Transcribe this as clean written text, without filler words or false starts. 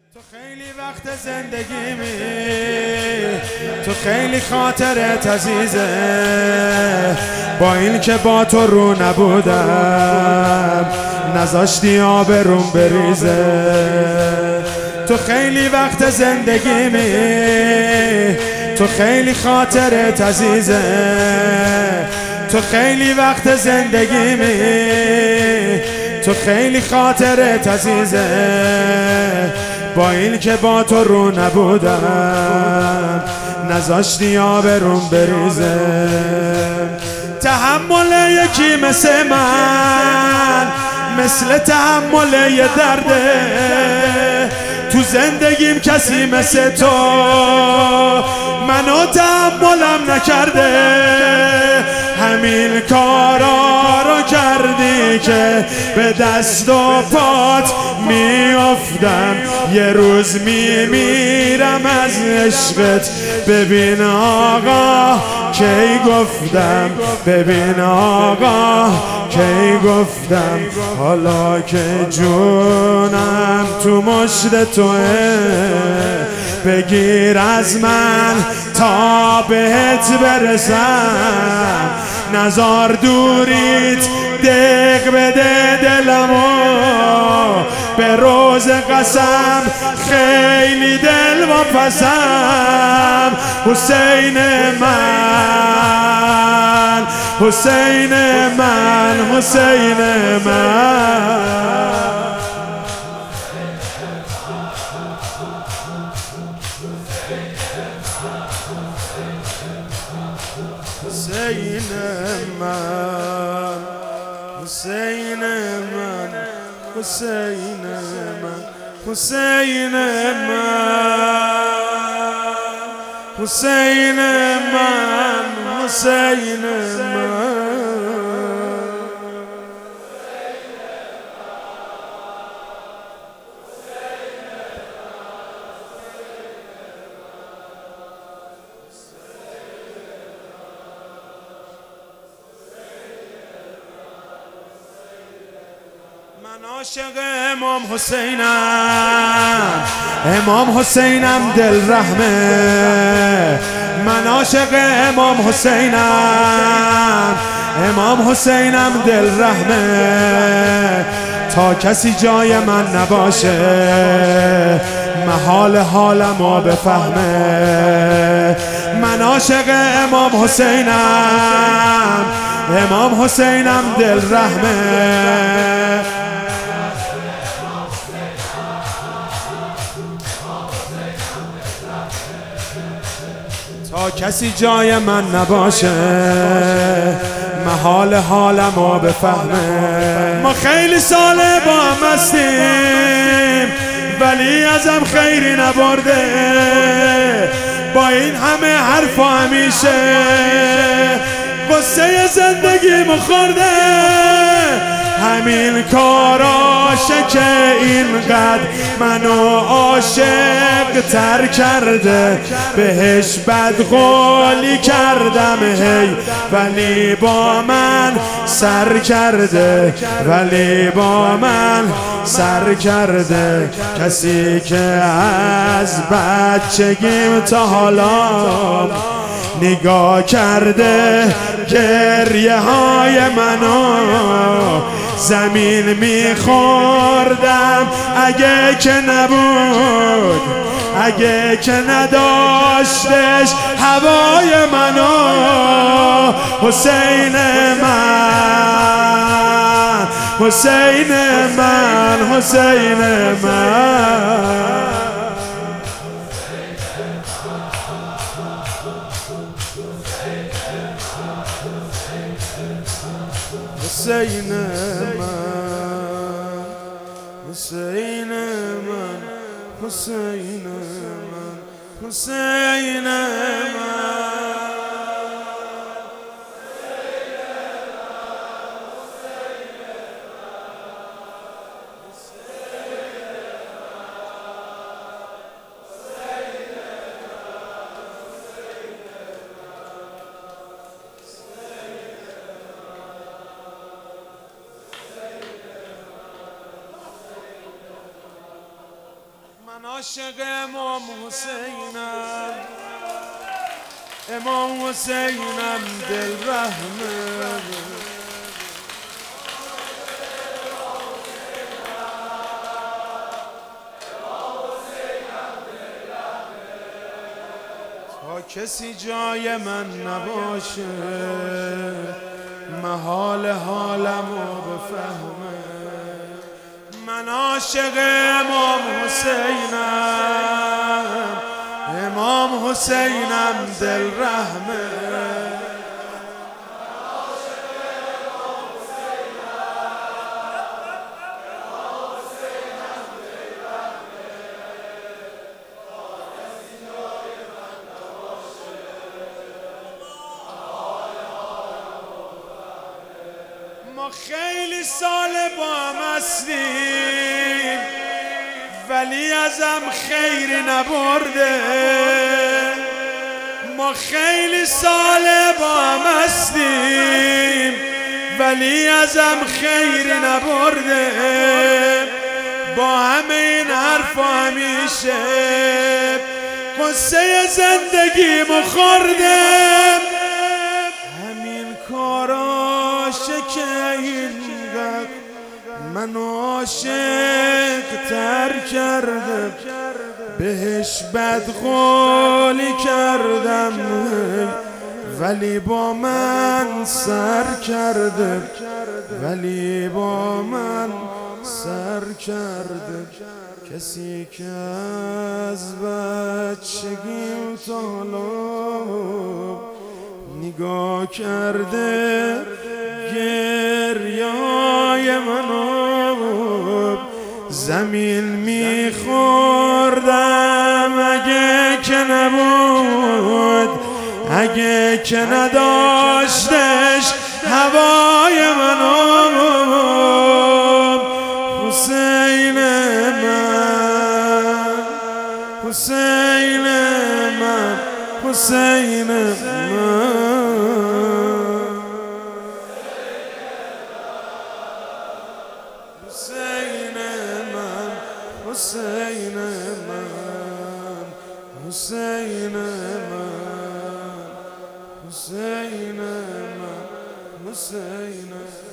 تو خیلی وقت زندگیمی، تو خیلی خاطرت عزیزه، با این که با تو رو نبودم نذاشتی آبروم بریزه. تو خیلی وقت زندگیمی، تو خیلی خاطرت عزیزه، تو خیلی وقت زندگیمی، تو خیلی خاطرت عزیزه، با این که با تو رو نبودم نذاشتی آبروم بریزه. تحمل یکی مثل من مثل تحمل یه درده، تو زندگیم کسی مثل تو منو تحملم نکرده. همین کارا رو کردی که به دست و پات میافتم، یه روز میمیرم از عشقت. ببین آقا کی گفتم، ببین آقا کی گفتم، حالا که جونم تو مشت توه، بگیر از من تا بهت برسم. نزار دوریت دق بده دلمو، به روز قسم خیلی دل و پسم. حسین من، حسین من، حسین من. حسین من، حسین من، حسین من، حسین من، حسین من، حسین من. من عاشق امام حسینم، امام حسینم دل رحمه. من عاشق امام حسینم، امام حسینم دل رحمه. تا کسی جای من نباشه محال حالمو بفهمه. من عاشق امام حسینم، امام حسینم دل رحمه. تا کسی جای من نباشه محال حالمو بفهمه. ما خیلی ساله با هم هستیم ولی ازم خیری نبرده، با این همه حرفا همیشه قصه زندگیمو خورده. همین کاراشه که اینقدر منو عاشق تر کرده، بهش بدقولی کردم هی ولی با من سر کرده، ولی با من سر کرده. کسی که از بچگیم تا حالا نگاه کرده گریه های منو، زمین میخوردم اگه که نبود، اگه که نداشتش هوای منو. حسین من، حسین من، حسین من. حسین من، حسین من، حسین من، حسین من. من عاشق امام حسینم، امام حسینم دل رحمه. تا کسی جای من نباشه محال حالمو بفهمه. من عاشق امام حسینم، امام حسینم دل رحمه. ما خیلی سال با هم هستیم ولی ازم خیری نبرده. ما خیلی سال با هم هستیم ولی ازم خیری نبرده. با همه این حرفا همیشه قصه زندگیمو خوردم. همین کاراشه که اینقدر منو عاشق تر کرده. بهش بدقولی کردم ولی با من سر کرده، ولی با من سر کرده. کسی که از بچگیم تا حالا نگاه کرده گریای منو زمین میخوردم. اگه که نبود، اگه که نداشتش هوای منو. حسین من، حسین من، حسین من. حسین من، حسین من، حسین من، حسین من، حسین.